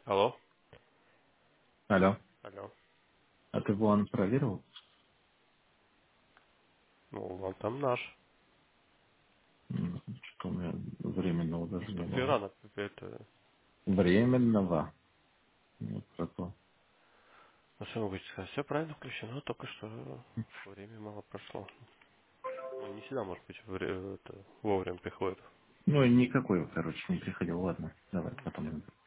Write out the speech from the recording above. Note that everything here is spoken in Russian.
Алло? Алло, Алло. а ты вон проверил? Ну, он там наш. Что у меня временного Ну, даже что не тебе было. рано это... Временного? Нет, такого. Ну, что могу сказать? Все правильно включено, только что время мало прошло. Ну, не всегда, может быть, это, вовремя приходит. Ну, и никакой, короче, не приходил. Ладно, давай Ну, потом.